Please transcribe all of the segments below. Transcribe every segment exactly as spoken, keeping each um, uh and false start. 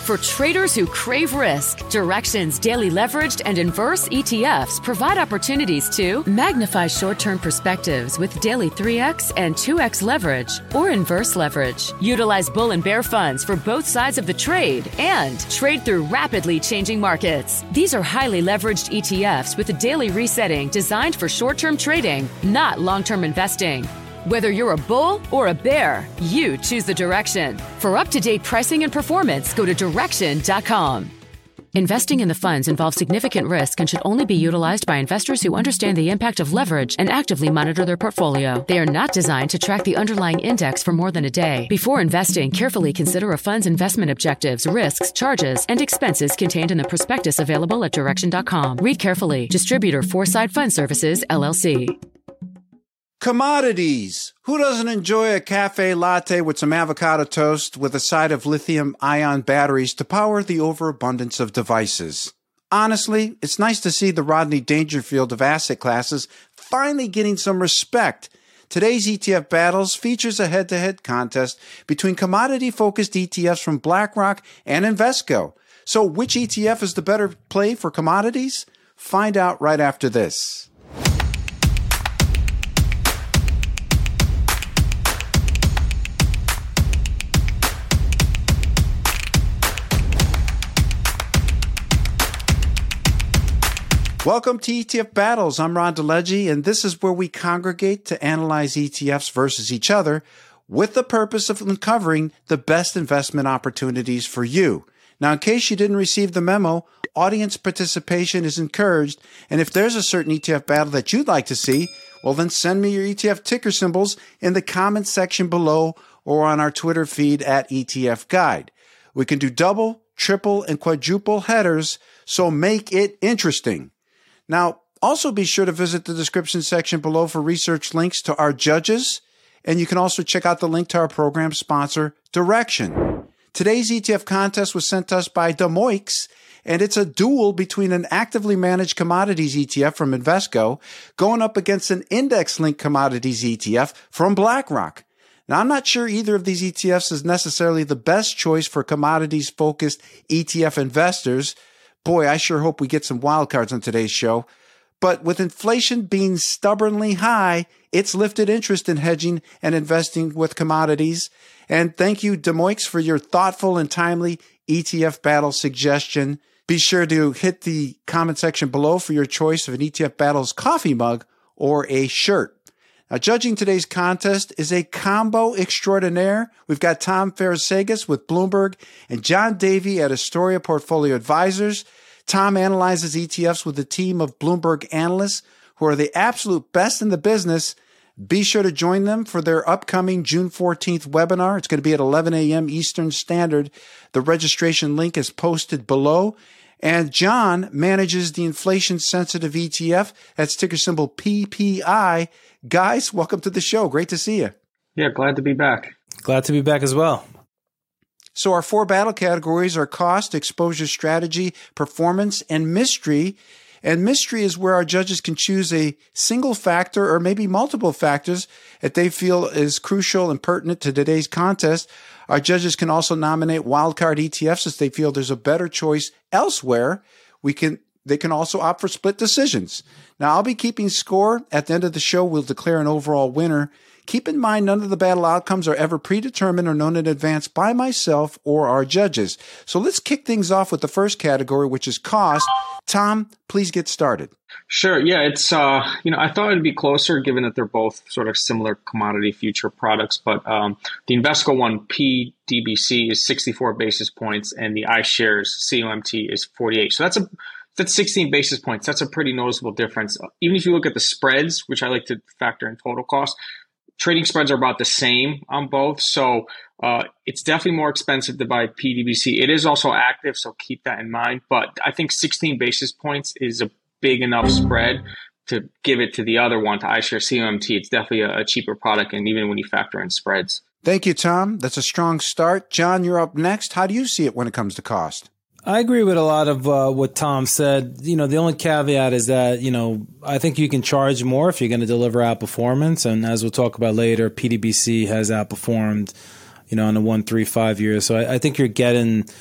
For traders who crave risk, Direxion's daily leveraged and inverse E T Fs provide opportunities to magnify short-term perspectives with daily three X and two X leverage or inverse leverage. Utilize bull and bear funds for both sides of the trade and trade through rapidly changing markets. These are highly leveraged E T Fs with a daily resetting designed for short-term trading, not long-term investing. Whether you're a bull or a bear, you choose the Direxion. For up-to-date pricing and performance, go to Direxion dot com. Investing in the funds involves significant risk and should only be utilized by investors who understand the impact of leverage and actively monitor their portfolio. They are not designed to track the underlying index for more than a day. Before investing, carefully consider a fund's investment objectives, risks, charges, and expenses contained in the prospectus available at Direxion dot com. Read carefully. Distributor Foreside Fund Services, L L C. Commodities. Who doesn't enjoy a cafe latte with some avocado toast with a side of lithium-ion batteries to power the overabundance of devices? Honestly, it's nice to see the Rodney Dangerfield of asset classes finally getting some respect. Today's E T F Battles features a head-to-head contest between commodity-focused E T Fs from BlackRock and Invesco. So which E T F is the better play for commodities? Find out right after this. Welcome to E T F Battles. I'm Ron DeLegge, and this is where we congregate to analyze E T Fs versus each other with the purpose of uncovering the best investment opportunities for you. Now, in case you didn't receive the memo, audience participation is encouraged, and if there's a certain E T F battle that you'd like to see, well, then send me your E T F ticker symbols in the comments section below or on our Twitter feed at E T F Guide. We can do double, triple, and quadruple headers, so make it interesting. Now, also be sure to visit the description section below for research links to our judges, and you can also check out the link to our program sponsor, Direxion. Today's E T F contest was sent to us by Demoix, and it's a duel between an actively managed commodities E T F from Invesco going up against an index-linked commodities E T F from BlackRock. Now, I'm not sure either of these E T Fs is necessarily the best choice for commodities-focused E T F investors. Boy, I sure hope we get some wildcards on today's show. But with inflation being stubbornly high, it's lifted interest in hedging and investing with commodities. And thank you, Demoix, for your thoughtful and timely E T F battle suggestion. Be sure to hit the comment section below for your choice of an E T F Battles coffee mug or a shirt. Now, judging today's contest is a combo extraordinaire. We've got Tom Farasegas with Bloomberg and John Davey at Astoria Portfolio Advisors. Tom analyzes E T Fs with a team of Bloomberg analysts who are the absolute best in the business. Be sure to join them for their upcoming June fourteenth webinar. It's going to be at eleven a.m. Eastern Standard. The registration link is posted below. And John manages the inflation-sensitive E T F. That's ticker symbol P P I. Guys, welcome to the show. Great to see you. Yeah, glad to be back. Glad to be back as well. So our four battle categories are cost, exposure strategy, performance, and mystery. And mystery is where our judges can choose a single factor or maybe multiple factors that they feel is crucial and pertinent to today's contest. Our judges can also nominate wildcard E T Fs if they feel there's a better choice elsewhere. We can They can also opt for split decisions. Now, I'll be keeping score. At the end of the show, we'll declare an overall winner. Keep in mind, none of the battle outcomes are ever predetermined or known in advance by myself or our judges. So let's kick things off with the first category, which is cost. Tom, please get started. Sure. Yeah, it's, uh, you know, I thought it'd be closer given that they're both sort of similar commodity future products. But um, the Invesco one, P D B C, is sixty-four basis points, and the iShares C O M T is forty-eight. So that's a That's sixteen basis points. That's a pretty noticeable difference. Even if you look at the spreads, which I like to factor in total cost, trading spreads are about the same on both. So uh, it's definitely more expensive to buy P D B C. It is also active, so keep that in mind. But I think sixteen basis points is a big enough spread to give it to the other one, to iShares C O M T. It's definitely a, a cheaper product, and even when you factor in spreads. Thank you, Tom. That's a strong start. John, you're up next. How do you see it when it comes to cost? I agree with a lot of uh, what Tom said. You know, the only caveat is that, you know, I think you can charge more if you're going to deliver outperformance. And as we'll talk about later, P D B C has outperformed, you know, in the one, three, five years. So I, I think you're getting,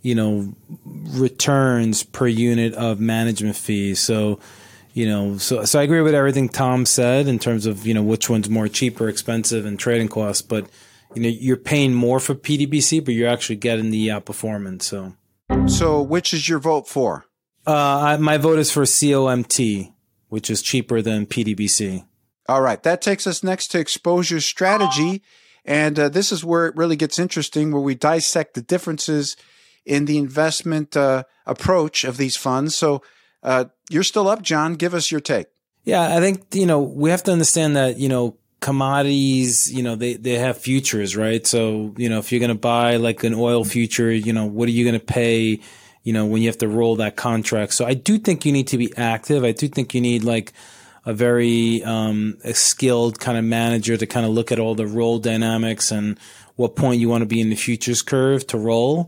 you know, returns per unit of management fees. So, you know, so so I agree with everything Tom said in terms of, you know, which one's more cheap or expensive and trading costs. But, you know, you're paying more for P D B C, but you're actually getting the outperformance. So, so which is your vote for? Uh, I, my vote is for C O M T, which is cheaper than P D B C. All right. That takes us next to exposure strategy. And uh, this is where it really gets interesting, where we dissect the differences in the investment uh, approach of these funds. So uh, you're still up, John. Give us your take. Yeah, I think, you know, we have to understand that, you know, commodities, you know, they, they have futures, right? So, you know, if you're going to buy like an oil future, you know, what are you going to pay, you know, when you have to roll that contract? So I do think you need to be active. I do think you need like a very um, a skilled kind of manager to kind of look at all the roll dynamics and what point you want to be in the futures curve to roll.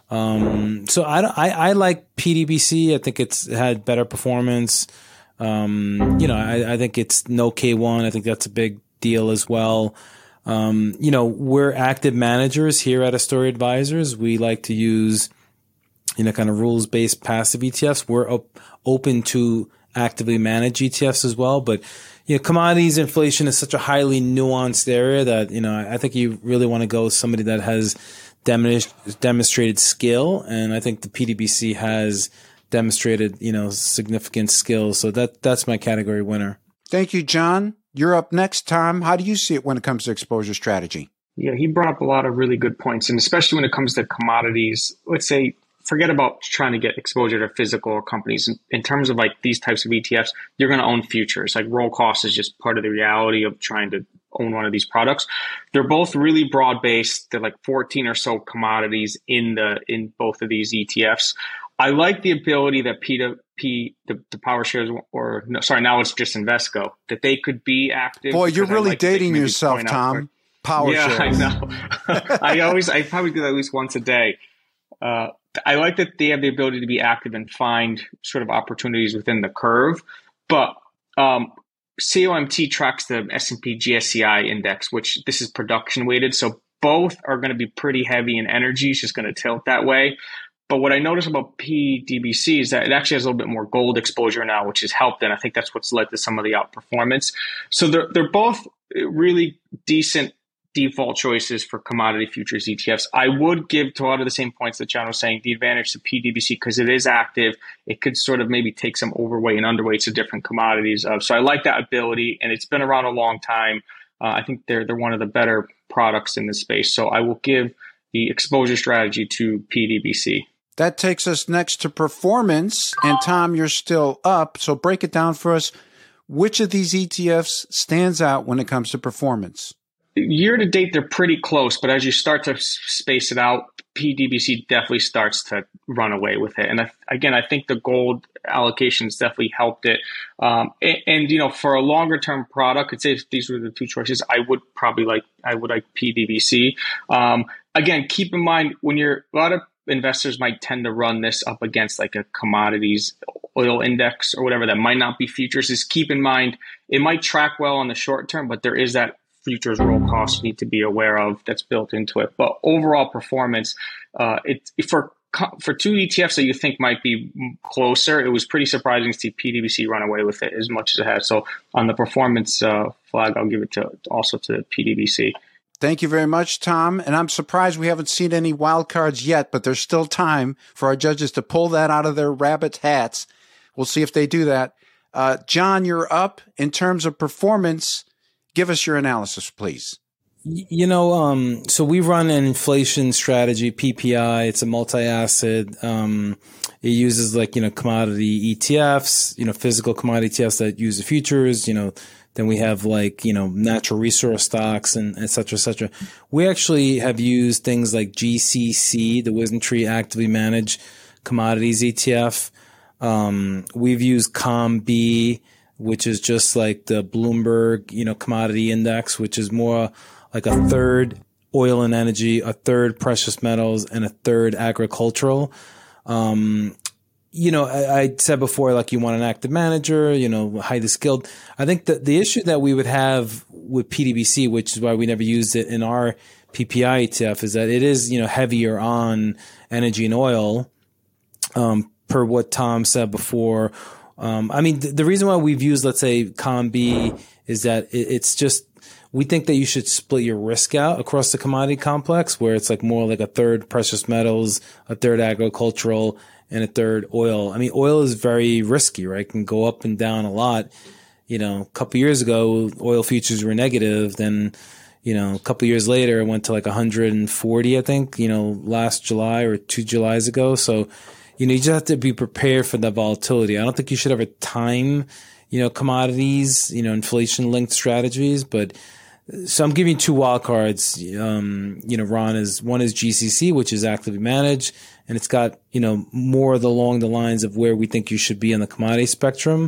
Um, so I, I, I like P D B C. I think it's had better performance. Um, you know, I, I think it's no K one. I think that's a big deal as well. Um, you know, we're active managers here at Astoria Advisors. We like to use, you know, kind of rules-based passive E T Fs. We're op- open to actively manage E T Fs as well. But, you know, commodities inflation is such a highly nuanced area that, you know, I think you really want to go with somebody that has demonstrated demonstrated skill. And I think the P D B C has demonstrated, you know, significant skill. So that that's my category winner. Thank you, John. You're up next, Tom. How do you see it when it comes to exposure strategy? Yeah, he brought up a lot of really good points, and especially when it comes to commodities. Let's say, forget about trying to get exposure to physical companies. In, in terms of like these types of E T Fs, you're going to own futures. Like roll cost is just part of the reality of trying to own one of these products. They're both really broad based. They're like fourteen or so commodities in the in both of these E T Fs. I like the ability that P, P the, the power shares, or no, sorry, now it's just Invesco, that they could be active. Boy, you're really like dating yourself, Tom. Power yeah, shares. I know. I always, I probably do that at least once a day. Uh, I like that they have the ability to be active and find sort of opportunities within the curve. But um, C O M T tracks the S and P G S C I index, which this is production weighted. So both are going to be pretty heavy in energy. It's just going to tilt that way. But what I noticed about P D B C is that it actually has a little bit more gold exposure now, which has helped. And I think that's what's led to some of the outperformance. So they're, they're both really decent default choices for commodity futures E T Fs. I would give, to a lot of the same points that John was saying, the advantage to P D B C because it is active. It could sort of maybe take some overweight and underweights of different commodities. Uh, so I like that ability, and it's been around a long time. Uh, I think they're they're one of the better products in this space. So I will give the exposure strategy to P D B C. That takes us next to performance. And Tom, you're still up. So break it down for us. Which of these E T Fs stands out when it comes to performance? Year to date, they're pretty close, but as you start to space it out, P D B C definitely starts to run away with it. And I, again, I think the gold allocations definitely helped it. Um, and, and, you know, for a longer term product, I'd say if these were the two choices, I would probably like, I would like P D B C. Um, again, keep in mind when you're, a lot of investors might tend to run this up against like a commodities oil index or whatever that might not be futures. Is keep in mind, it might track well on the short term, but there is that futures roll cost you need to be aware of that's built into it. But overall performance, uh, it for for two E T Fs that you think might be closer, it was pretty surprising to see P D B C run away with it as much as it has. So on the performance uh, flag, I'll give it to also to P D B C. Thank you very much, Tom. And I'm surprised we haven't seen any wild cards yet, but there's still time for our judges to pull that out of their rabbit hats. We'll see if they do that. Uh, John, you're up. In terms of performance, give us your analysis, please. You know, um, so we run an inflation strategy, P P I. It's a multi-asset. Um, it uses like, you know, commodity E T Fs, you know, physical commodity E T Fs that use the futures, you know. Then we have like, you know, natural resource stocks and et cetera, et cetera. We actually have used things like G C C, the WisdomTree Actively Managed Commodities E T F. Um, we've used ComB, which is just like the Bloomberg, you know, commodity index, which is more like a third oil and energy, a third precious metals, and a third agricultural. Um, You know, I, I said before, like you want an active manager, you know, highly skilled. I think that the issue that we would have with P D B C, which is why we never used it in our P P I E T F, is that it is, you know, heavier on energy and oil, um, per what Tom said before. Um, I mean, th- the reason why we've used, let's say, ComB is that it, it's just, we think that you should split your risk out across the commodity complex, where it's like more like a third precious metals, a third agricultural, and a third oil. I mean, oil is very risky, right? It can go up and down a lot. You know, a couple of years ago, oil futures were negative. Then, you know, a couple of years later, it went to like one hundred forty, I think, you know, last July or two Julys ago. So, you know, you just have to be prepared for the volatility. I don't think you should ever time, you know, commodities, you know, inflation linked strategies. But so I'm giving you two wild cards. Um, you know, Ron, is one is G C C, which is actively managed, and it's got, you know, more along the lines of where we think you should be on the commodity spectrum.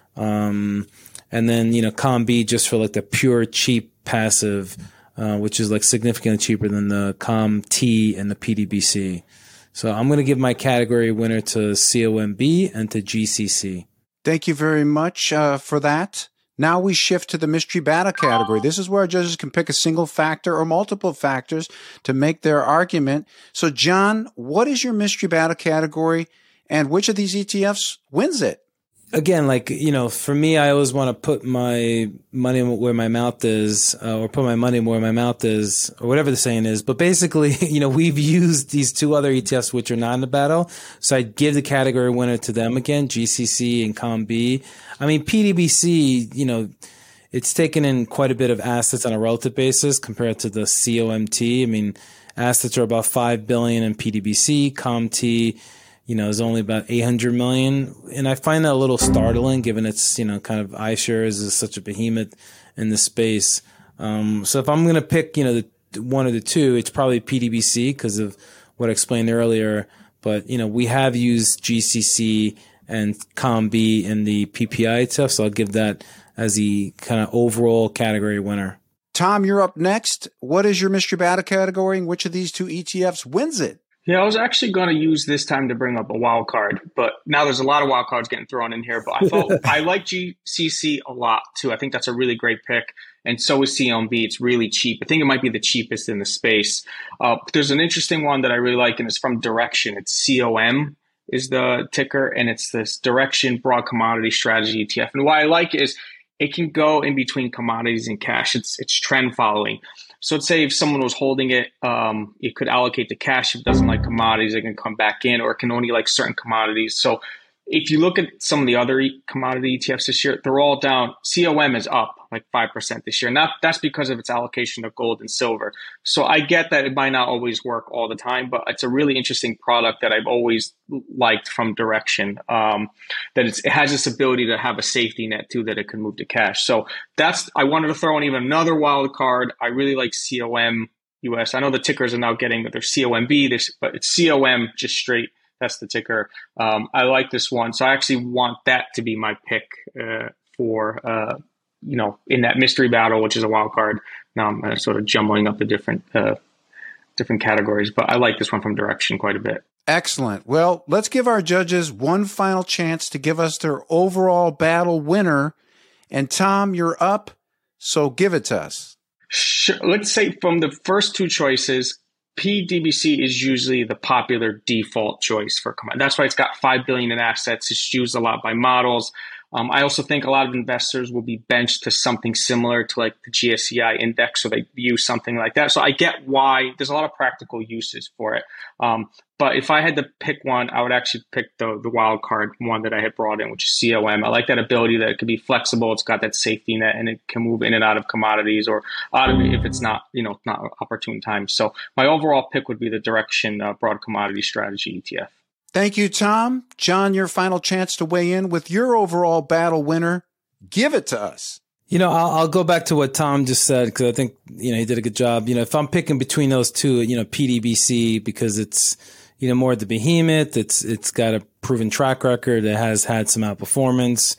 Um, and then, you know, ComB just for like the pure cheap passive, uh, which is like significantly cheaper than the ComT and the P D B C. So I'm going to give my category winner to COMB and to G C C. Thank you very much uh, for that. Now we shift to the mystery battle category. This is where our judges can pick a single factor or multiple factors to make their argument. So, John, what is your mystery battle category, and which of these E T Fs wins it? Again, like, you know, for me, I always want to put my money where my mouth is, uh, or put my money where my mouth is, or whatever the saying is. But basically, you know, we've used these two other E T Fs which are not in the battle. So I'd give the category winner to them again, G C C and ComB. I mean, P D B C, you know, it's taken in quite a bit of assets on a relative basis compared to the COMT. I mean, assets are about five billion dollars in P D B C, ComT, you know, is only about eight hundred million. And I find that a little startling given it's, you know, kind of iShares is such a behemoth in the space. Um, so if I'm going to pick, you know, the one of the two, it's probably P D B C because of what I explained earlier. But, you know, we have used G C C and ComB in the P P I stuff. So I'll give that as the kind of overall category winner. Tom, you're up next. What is your mystery battle category, and which of these two E T Fs wins it? Yeah, I was actually going to use this time to bring up a wild card, but now there's a lot of wild cards getting thrown in here. But I thought I like G C C a lot too. I think that's a really great pick, and so is COMB. It's really cheap. I think it might be the cheapest in the space. Uh, there's an interesting one that I really like, and it's from Direction. It's C O M is the ticker, and it's this Direction Broad Commodity Strategy E T F. And why I like it is it can go in between commodities and cash. It's it's trend following. So let's say if someone was holding it, um, it could allocate to cash. If it doesn't like commodities, it can come back in, or it can only like certain commodities. So if you look at some of the other commodity E T Fs this year, they're all down. C O M is up like five percent this year. And that, that's because of its allocation of gold and silver. So I get that it might not always work all the time, but it's a really interesting product that I've always liked from Direction. Um, that it's, it has this ability to have a safety net too, that it can move to cash. So that's, I wanted to throw in even another wild card. I really like C O M U S. I know the tickers are now getting that there's C O M B, there's, but it's C O M just straight. That's the ticker. Um, I like this one. So I actually want that to be my pick uh, for, uh, you know, in that mystery battle, which is a wild card. Now I'm uh, sort of jumbling up the different uh, different categories, but I like this one from Direction quite a bit. Excellent. Well, let's give our judges one final chance to give us their overall battle winner. And Tom, you're up, so give it to us. Sure. Let's say from the first two choices, P D B C is usually the popular default choice for commodity. That's why it's got five billion dollars in assets. It's used a lot by models. Um, I also think a lot of investors will be benched to something similar to like the G S C I index, so they use something like that. So I get why there's a lot of practical uses for it. Um, but if I had to pick one, I would actually pick the, the wild card one that I had brought in, which is C O M. I like that ability that it can be flexible. It's got that safety net, and it can move in and out of commodities or out of it if it's not, you know, not opportune time. So my overall pick would be the Direction uh, Broad Commodity Strategy E T F. Thank you, Tom. John, your final chance to weigh in with your overall battle winner. Give it to us. You know, I'll, I'll go back to what Tom just said because I think, you know, he did a good job. You know, if I'm picking between those two, you know, P D B C because it's, you know, more the behemoth. It's it's got a proven track record. It has had some outperformance.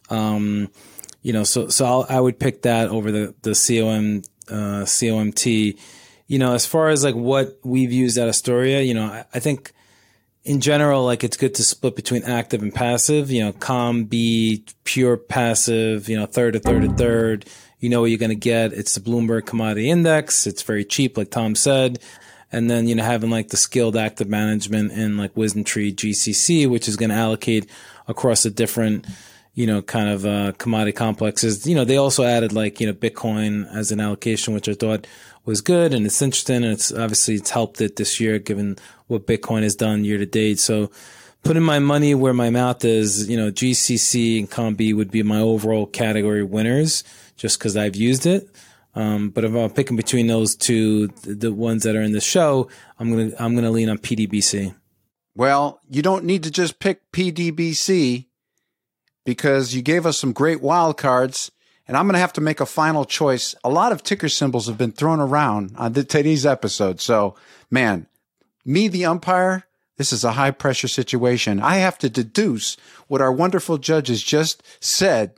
Um, you know, so so I'll, I would pick that over the the C O M uh, C O M T. You know, as far as like what we've used at Astoria, you know, I, I think. In general, like it's good to split between active and passive, you know, ComB, pure passive, you know, third to third to third, you know what you're going to get. It's the Bloomberg Commodity Index. It's very cheap, like Tom said. And then, you know, having like the skilled active management in like WisdomTree G C C, which is going to allocate across the different, you know, kind of uh, commodity complexes. You know, they also added like, you know, Bitcoin as an allocation, which I thought was good. And it's interesting. And it's obviously it's helped it this year given what Bitcoin has done year to date. So putting my money where my mouth is, you know, G C C and ComB would be my overall category winners just because I've used it. Um, but if I'm picking between those two, the, the ones that are in the show, I'm going to, I'm going to lean on P D B C. Well, you don't need to just pick P D B C because you gave us some great wild cards, and I'm going to have to make a final choice. A lot of ticker symbols have been thrown around on the, today's episode. So, man, me, the umpire, this is a high pressure situation. I have to deduce what our wonderful judges just said.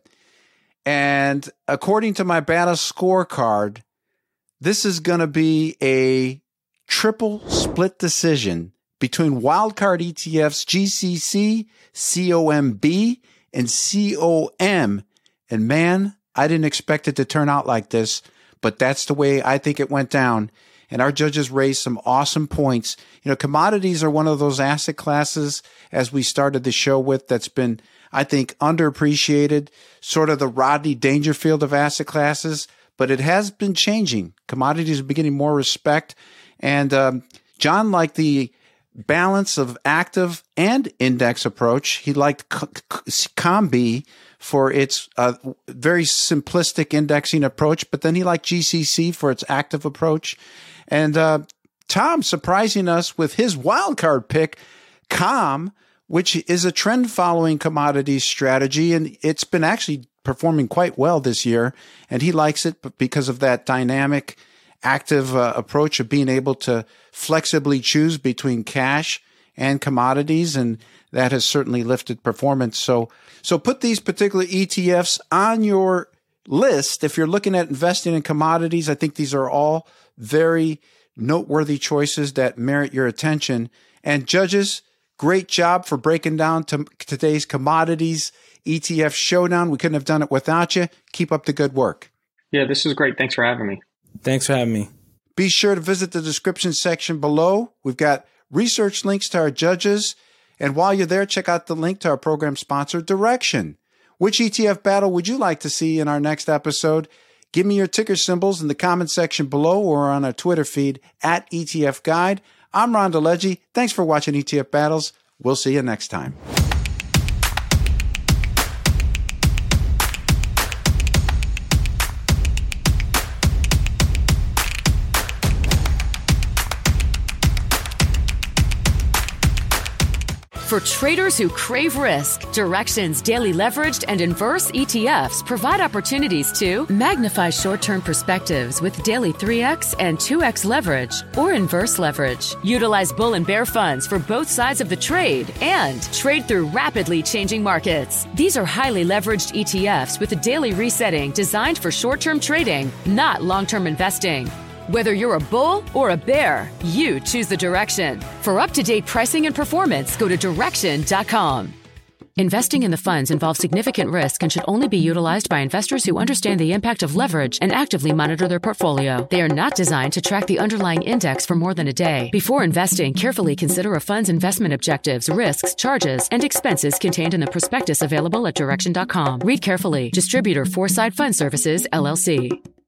And according to my battle scorecard, this is going to be a triple split decision between wildcard E T Fs, G C C, C O M B, and C O M. And man, I didn't expect it to turn out like this, but that's the way I think it went down. And our judges raised some awesome points. You know, commodities are one of those asset classes, as we started the show with, that's been, I think, underappreciated, sort of the Rodney Dangerfield of asset classes, but it has been changing. Commodities are beginning more respect. And um, John liked the balance of active and index approach. He liked ComB for its uh, very simplistic indexing approach, but then he liked G C C for its active approach. And uh, Tom surprising us with his wildcard pick, COM, which is a trend-following commodities strategy, and it's been actually performing quite well this year. And he likes it because of that dynamic, active uh, approach of being able to flexibly choose between cash and commodities, and that has certainly lifted performance. So, so put these particular E T Fs on your list if you're looking at investing in commodities. I think these are all very noteworthy choices that merit your attention. And judges, great job for breaking down to today's commodities E T F showdown. We couldn't have done it without you. Keep up the good work. Yeah, this is great. Thanks for having me. Thanks for having me. Be sure to visit the description section below. We've got research links to our judges. And while you're there, check out the link to our program sponsor, Direxion. Which E T F battle would you like to see in our next episode? Give me your ticker symbols in the comment section below or on our Twitter feed at E T F Guide. I'm Ron DeLegge. Thanks for watching E T F Battles. We'll see you next time. For traders who crave risk, Direxion's daily leveraged and inverse E T Fs provide opportunities to magnify short-term perspectives with daily three X and two X leverage or inverse leverage. Utilize bull and bear funds for both sides of the trade and trade through rapidly changing markets. These are highly leveraged E T Fs with a daily resetting designed for short-term trading, not long-term investing. Whether you're a bull or a bear, you choose the Direxion. For up-to-date pricing and performance, go to Direxion dot com. Investing in the funds involves significant risk and should only be utilized by investors who understand the impact of leverage and actively monitor their portfolio. They are not designed to track the underlying index for more than a day. Before investing, carefully consider a fund's investment objectives, risks, charges, and expenses contained in the prospectus available at Direxion dot com. Read carefully. Distributor Foresight Fund Services, L L C.